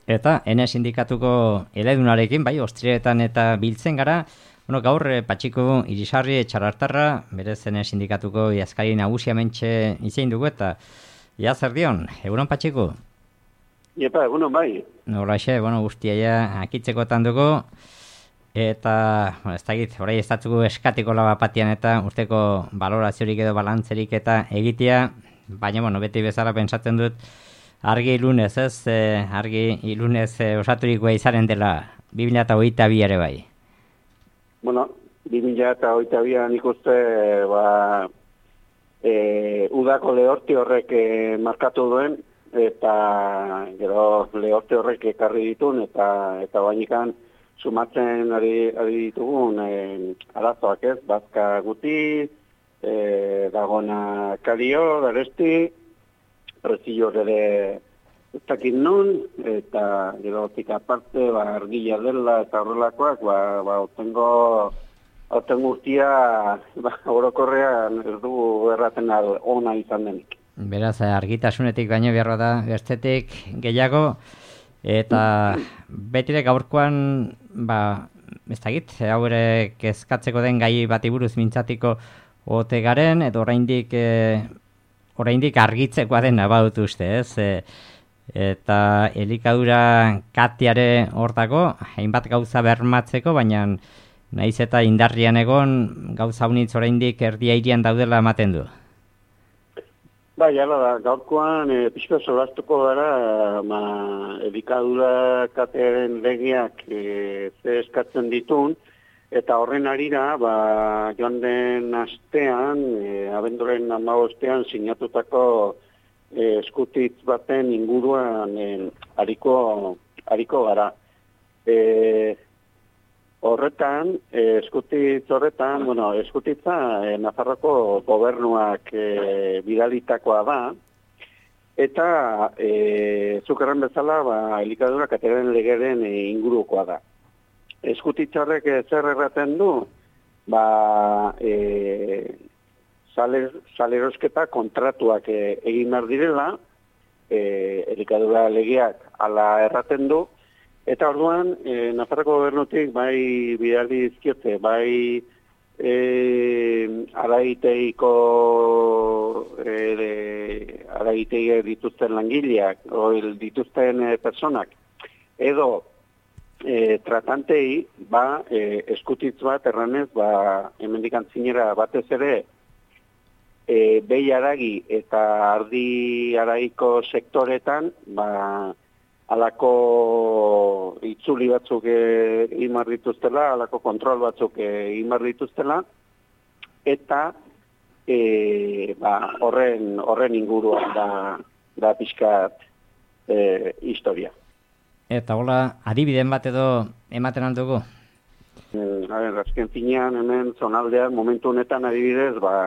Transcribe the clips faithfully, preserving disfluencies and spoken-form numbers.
Eta ene sindikatuko eledunarekin, bai, ostriretan eta biltzen gara, bueno, gaur eh, Patxiku Irisarri Txarartarra, berez ene sindikatuko idazkari nagusia mentxe izein dugu eta ja zer dion, egunon Patxiku? Iepa, egunon bai. Nolaxe, bueno, guztia ja akitzekotan dugu, eta, bueno, ez dakit, orai estatzuko eskatiko laba patian eta urteko baloraziorik edo balantzerik eta egitea, baina, bueno, beti bezala pentsatzen dut, argi ilunez, ez? E, argi ilunez e, osaturikoa izaren dela bi mila hogeita bi ere bai. Bueno, bi mila hogeita bian ikuste, ba, e, udako lehorti horrek e, markatu duen, eta gero lehorti horrek ekarri ditun, eta eta bainikan sumatzen ari, ari ditugun e, arazoak ez, bazka guti, e, dagona kalio, daresti, prezio ere ez dakit nun, eta gero otik aparte, ba, argila dela eta horrelakoak, ba, ba, otengo, otengo urtia, ba, orokorrean ez du erraten ona izan denik. Beraz, argitasunetik baino beharra da, bestetik gehiago, eta betire gaurkoan, ba, ez dakit, hau ere kezkatzeko den gai bati buruz mintzatiko ote garen, edo oraindik e, oraindik argitzekoa dena badut uste, ez? E, eta elikadura katiare hortako, hainbat gauza bermatzeko, baina naiz eta indarrian egon gauza unitz oraindik erdia irian daudela ematen du. Bai, ala da, gaurkoan e, pixka solastuko gara, ma, elikadura katearen legeak e, ze eskatzen ditun, eta horren arira, ba, joan den astean, e, abenduaren hamabostean sinatutako e, eskutitz baten inguruan e, ariko, ariko gara. E, horretan, e, eskutitz horretan, bueno, eskutitza e, Nafarroko gobernuak e, bidalitakoa da, eta e, zukerran bezala, ba, elikadura katearen legeren e, ingurukoa da. Eskutitzarrek zer erraten du, ba, e, salerosketa kontratuak e, egin behar direla, e, elikadura legeak ala erraten du, eta orduan, e, Nafarroko gobernutik bai bidali dizkiote, bai e, araiteiko e, araitei dituzten langileak, o dituzten e, personak, edo E, tratantei, ba, e, eskutitz bat erranez, ba, hemendik antzinera batez ere, e, behi aragi eta ardi araiko sektoretan, ba, alako itzuli batzuk e, imar dituztela, alako kontrol batzuk e, imar dituztela, eta e, ba, horren, horren inguruan da, da pixkat e, historia. Eta hola, adibideen bat edo ematen aldugu? Mm, a ber, azken finean hemen zonaldean momentu honetan adibidez, ba,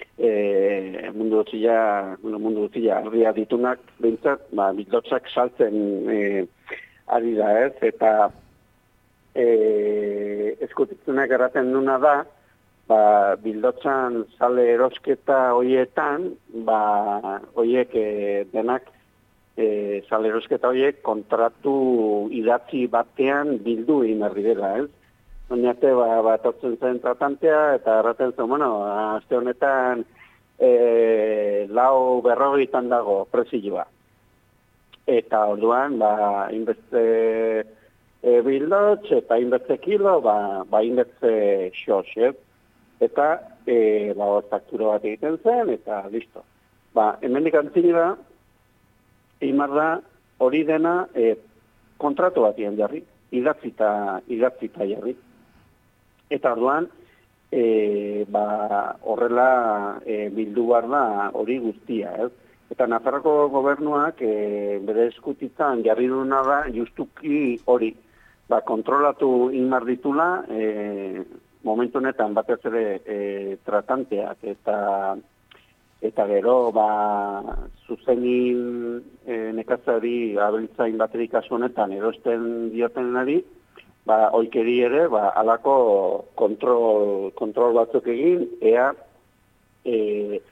e, mundu guztia, mundu guztia ardia ditunak behintzat, ba, bildotzak saltzen e, ari da ez, eta e, eskutitzunak erraten duna da, ba, bildotzan sale erosketa hoietan, ba, hoiek e, denak E, salerosketa horiek kontratu idatzi batean bildu egin berri dela, ez? Oinate, ba, ba, tortzen zen tratantea, eta erraten zen, bueno, aste honetan e, lau berrogeitan dago prezioa. Eta orduan, ba, inbeste e, bildotx, eta inbeste kilo, ba, ba inbeste xox, ez? Eta, e, ba, faktura bat egiten zen, eta listo. Ba, hemendik antzinera, Imar da hori dena e, kontratu batien jarri, idatzita, idatzita jarri. Eta orduan, e, ba, horrela e, bildu behar da hori guztia, ez? Eta Nafarroko gobernuak e, bere eskutitzan jarri duna da justuki hori, ba, kontrolatu inmar ditula, e, momentu honetan batez ere e, tratanteak eta eta gero, ba, zuzenin e, nekazari abeltzain baterik kasu honetan erosten diotenari, ba, oikeri ere, ba, alako kontrol, kontrol batzuk egin, ea e,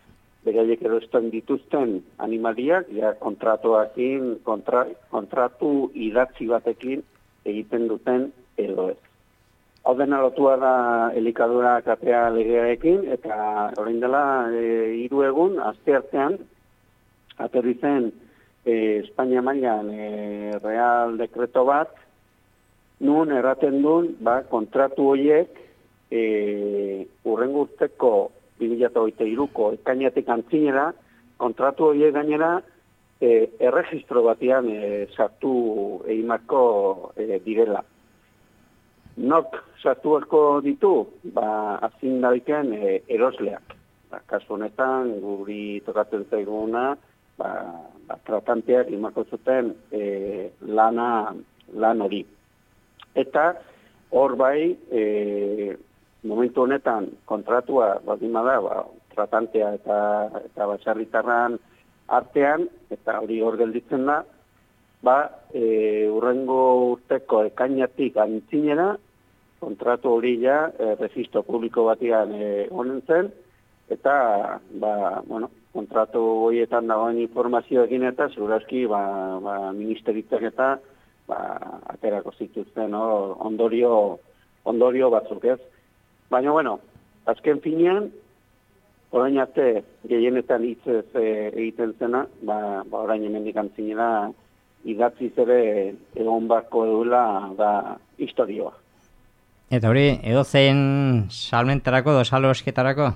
beraiek erosten dituzten animaliak, ja kontratuakin, kontra, kontratu idatzi batekin egiten duten edo ez. Hau dena lotua da elikadura katea legearekin, eta orain dela e, hiru egun, asteartean, aterri zen e, Espainia mailan e, real dekreto bat, nun erraten duen, ba, kontratu horiek e, urrengo urteko bi mila hogeita hiruko ekainatik antzinera, kontratu horiek gainera e, erregistro batean e, sartu egimako e, direla. Nok sartu asko ditu, ba, azin dabiken e, erosleak. Ba, kasu honetan, guri tokatzen zaiguna, ba, ba, tratanteak imako zuten e, lana, lan hori. Eta hor bai, e, momentu honetan kontratua baldin bada, ba, tratantea eta, eta baserritarran artean, eta hori hor gelditzen da, ba, e, urrengo urteko ekainatik antzinera, kontratu hori ja, e, registro publiko batean e, honen zen, eta, ba, bueno, kontratu horietan dagoen informazioekin eta, segurazki, ba, ba, ministeritzak eta, ba, aterako zituzten, no? ondorio, ondorio batzuk ez. Baina, bueno, azken finean, orain arte gehienetan hitzez e, egiten zena, ba, ba orain hemendik antzinera idatziz ere egon barko edula da historioa. Eta hori, edozein salmentarako, edo salosketarako?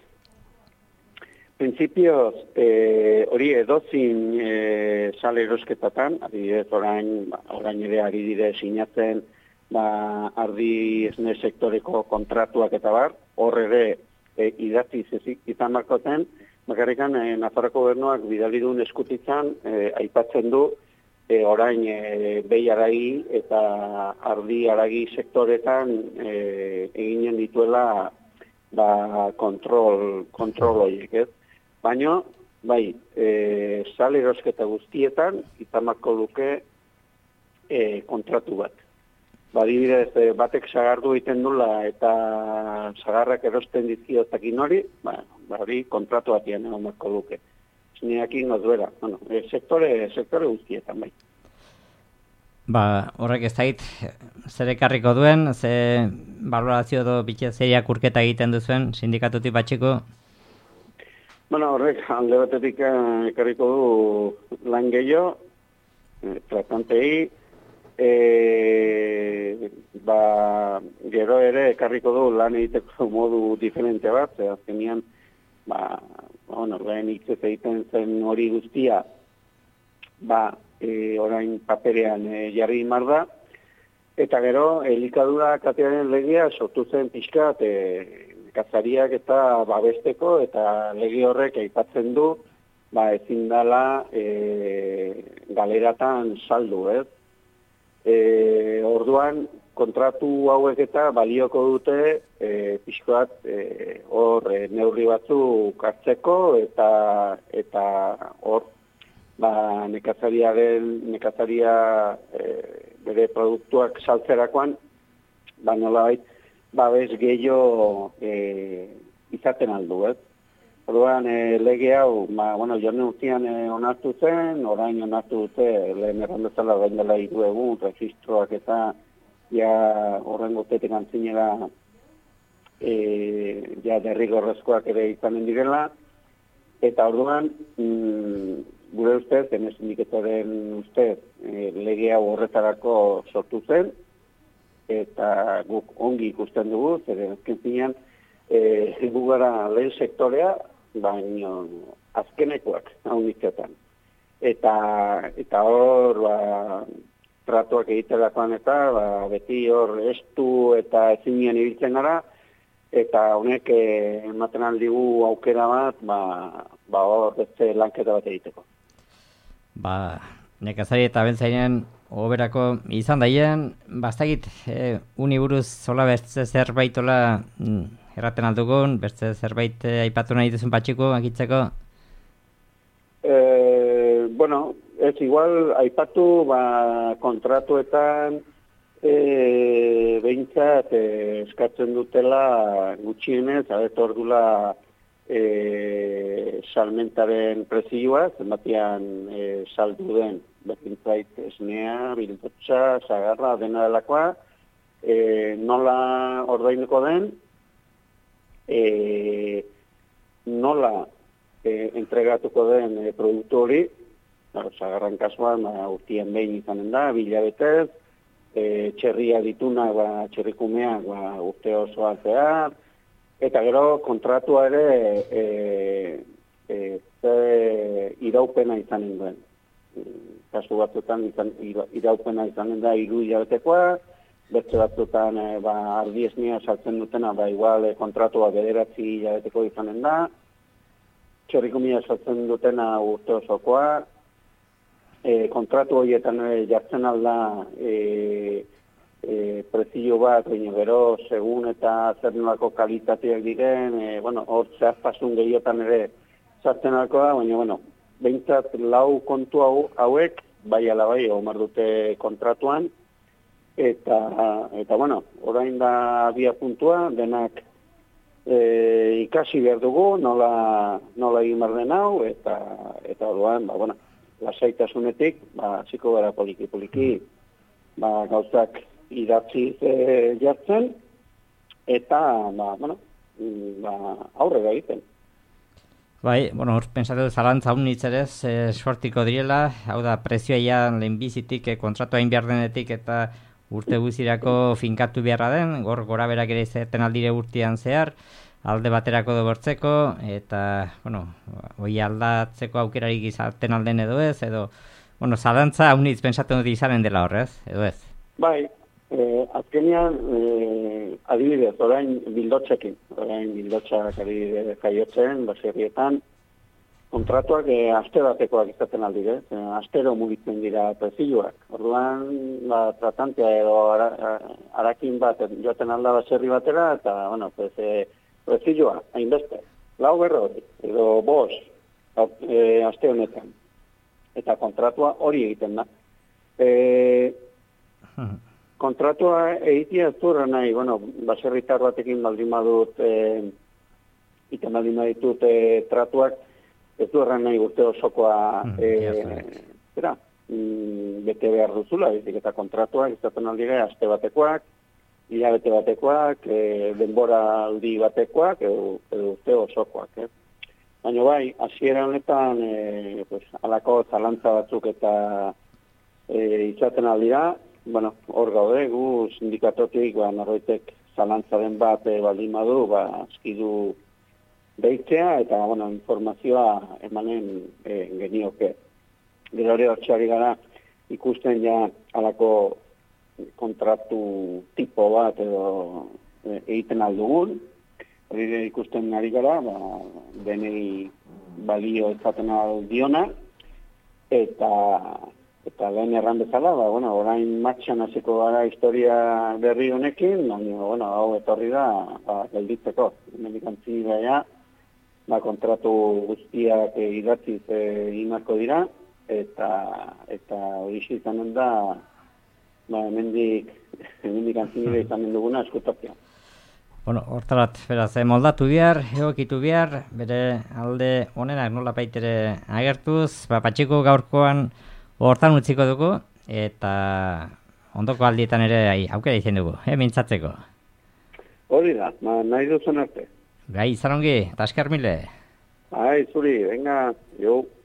Printzipioz, e, hori edozin e, sale erosketatan, adibidez orain, ba, orain ere ari dire sinatzen, ba, ardi esne sektoreko kontratuak eta bar, hor ere e, idatziz izan markoten, bakarrikan e, Nafarroko gobernuak bidali duen eskutitzan, e, aipatzen du, e, orain e, behi aragi eta ardi aragi sektoretan e, eginen dituela ba, kontrol, kontrol horiek, ez? Baina, bai, e, sale erosketa guztietan, izan marko luke e, kontratu bat. Badibidez, batek sagardu egiten dula eta sagarrak erosten dizkiotakin hori, ba, hori kontratu batian egon marko luke. Zineakin gozbera, bueno, e, sektore, sektore guztietan, bai. Ba, horrek ez dait, zer ekarriko duen, ze balorazio edo bitxezeiak urketa egiten duzuen, sindikatutik batxiko? Bueno, horrek, alde batetik ekarriko du lan gehiago, e, tratantei, E, ba, gero ere ekarriko du lan egiteko modu diferente bat, ze azkenian, ba, bueno, lehen hitzez egiten zen hori guztia, ba, e, orain paperean e, jarri mar da, eta gero, elikadura katearen legea sortu zen pixkat, e, kazariak eta babesteko, eta lege horrek aipatzen du, ba, ezin dela e, galeratan saldu, ez? E, orduan, kontratu hauek eta balioko dute e, pixkoat e, hor e, neurri batzuk hartzeko eta eta hor ba, nekazariaren nekazaria e, bere produktuak saltzerakoan ba nolabait babes gehiago e, izaten aldu, ez? Orduan, e, lege hau, ma, bueno, joan urtean e, onartu zen, orain onartu dute, lehen errandezala orain dela hiru egun, registroak eta ja horren gotetik antzinera e, ja derrigorrezkoak ere izanen direla, eta orduan, mm, gure ustez, ene sindiketaren ustez, e, lege hau horretarako sortu zen, eta guk ongi ikusten dugu, zer azken zinean, e, gugara lehen sektorea, baina azkenekoak hau nitzetan. Eta, eta hor, ba, tratuak egiterakoan eta ba, beti hor estu eta ezinien ibiltzen gara, eta honek eh, ematen aldigu aukera bat, ba, ba hor beste lanketa bat egiteko. Ba, nekazari eta bentzainen oberako izan daien, bastakit, eh, uniburuz zola beste zerbaitola mm, erraten aldugun, beste zerbait eh, aipatu nahi duzun patxiko, akitzeko? Eh, bueno, ez igual, aipatu ba, kontratuetan e, behintzat e, eskatzen dutela gutxienez, abeto ordula e, salmentaren prezioa, zenbatian e, saldu den, berdintzait esnea, bildotxa, sagarra, dena delakoa, e, nola ordainuko den, e, nola e, entregatuko den e, produktu hori, sagarran kasuan, ba, urtien behin izanen da, bilabetez, e, txerria dituna, ba, txerrikumea, ba, urte osoa zehar, eta gero kontratua ere e, e, ze iraupena izanen duen. Kasu batzutan izan, iraupena izanen da hiru hilabetekoa, beste batzutan e, ba, ardi esnea saltzen dutena, ba, igual e, kontratua bederatzi hilabeteko izanen da, txerrikumea saltzen dutena urte osokoa, e, kontratu horietan e, jartzen alda e, e, prezio bat, baina gero, segun eta zer nolako kalitateak diren, e, bueno, hor zehaztasun gehiotan ere sartzen alkoa, baina, bueno, behintzat lau kontu hau, hauek, bai ala bai, omar dute kontratuan, eta, eta bueno, orain da bia puntua, denak e, ikasi behar dugu, nola, nola egin behar den hau, eta, eta orduan, ba, bueno, lasaitasunetik, ba, ziko gara poliki-poliki, ba, gauzak idatziz e, jartzen, eta, ba, bueno, ba, aurrera egiten. Bai, bueno, hor pensatu zalantza hau nitzerez, e, sortiko direla, hau da, prezioa ja lehenbizitik, e, kontratu hain behar denetik eta urte guzirako finkatu beharra den, gor gora berak ere izaten aldire urtean zehar, alde baterako dobortzeko, eta, bueno, hoi aldatzeko aukerarik izaten alden edo ez, edo, bueno, zalantza hau nitz pensatu dut izanen dela horrez, edo ez? Bai, eh, azkenean, eh, adibidez, orain bildotxekin, orain bildotxak adibidez jaiotzen, baserrietan, kontratuak e, aste batekoak izaten aldire, e, astero mugitzen dira prezioak. Orduan, ba, tratantea edo ara, arakin bat joaten alda baserri batera, eta, bueno, pues, e, prezioa, hainbeste, lau berroi, edo bos, e, aste honetan. Eta kontratua hori egiten da. E, kontratua egitea ez durra nahi, bueno, baserritar batekin baldin badut, e, iten baldin baditut e, tratuak, ez du erran nahi urte osokoa mm, e, zera, mm, bete behar duzula, ezik eta kontratuak izaten aldire aste batekoak, hilabete batekoak, e, denbora aldi batekoak, edo, edo urte osokoak. Eh? Baina bai, hasiera honetan, e, pues, alako zalantza batzuk eta e, izaten aldira, bueno, hor gaude, gu sindikatotik, ba, norroitek zalantzaren bat e, baldin badu, ba, askidu deitzea eta, bueno, informazioa emanen e, genioke. Gero hori hortxari gara ikusten ja alako kontratu tipo bat edo e, egiten aldugun. Hori ikusten ari gara, ba, denei balio ezaten aldiona eta eta lehen erran bezala, ba, bueno, orain matxan hasiko gara historia berri honekin, baina, bueno, hau etorri da, ba, gelditzeko. Amerikantzi daia, ba, kontratu guztiak e, idatziz e, inarko dira, eta eta hori izanen da, ba, hemendik, hemendik antzinire izanen duguna eskutatzea. Bueno, hortarat, beraz, eh, moldatu behar, egokitu behar, bere alde honenak nola baitere agertuz, ba, patxiko gaurkoan hortan utziko dugu, eta ondoko aldietan ere ai, aukera izan dugu, eh, mintzatzeko. Hori da, ma, nahi duzen arte. Gai, izan ongi, eta esker mile. Bai, zuri, venga, jo.